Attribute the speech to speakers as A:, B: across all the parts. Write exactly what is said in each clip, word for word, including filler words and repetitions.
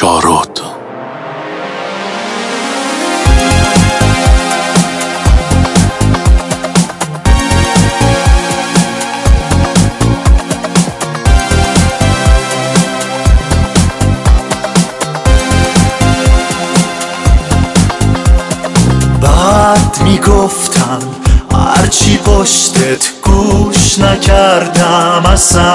A: زارود.
B: بعد میگفتم هرچی پشتت گوش نکردم اصلا،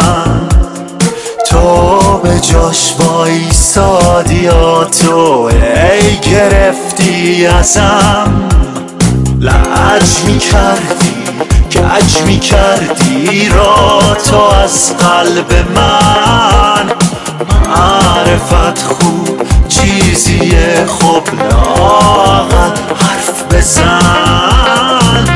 B: تو به جاش وایسادی یا تو ای گرفتی ازم. لج میکردی کج میکردی را تو از قلب من. معرفت خوب چیزیه، خب لااقل حرف بزن.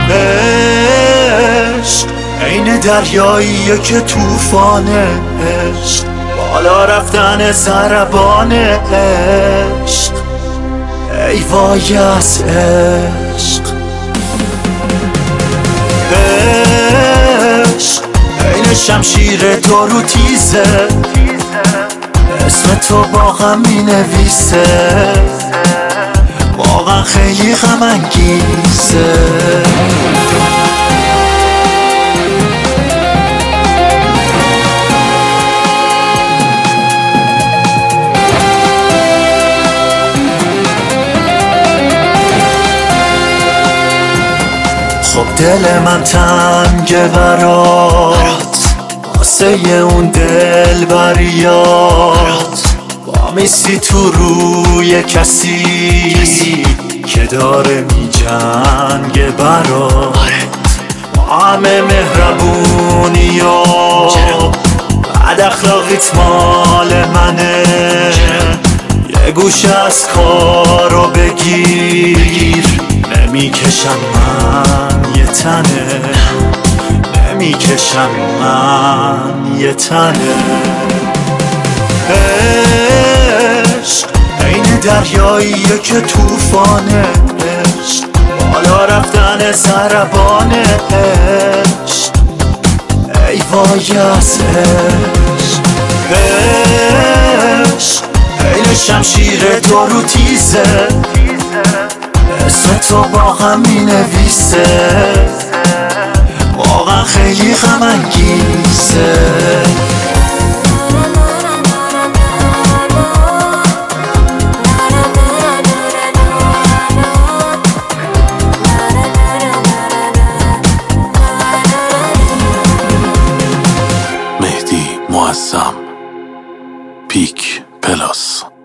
B: عشق عین دریاییه که توفان عشق، بالا رفتن ضربان عشق. ای وای از عشق. عشق عین شمشیر دارو تیزه، اسم تو با غم می نویسه، واقعا خیلی غم انگیزه. خب دل من تنگه برات، واسه اون دل بریات. با میسی تو روی کسی که داره می جنگه برات. با همه مهربونی و بد اخلاقیت مال منه، یه گوشه از کارو بگیر. نمیکشم من یه تنه، نمیکشم من یه تنه. عشق عین دریاییه که توفان عشق، بالا رفتن ضربان عشق. ای وای از عشق. عشق عین شمشیر دارو تیزه، اسم تو با غم می نویسه، واقعا خیلی غم انگیزه.
A: مهدی معظم، پیک پلاس.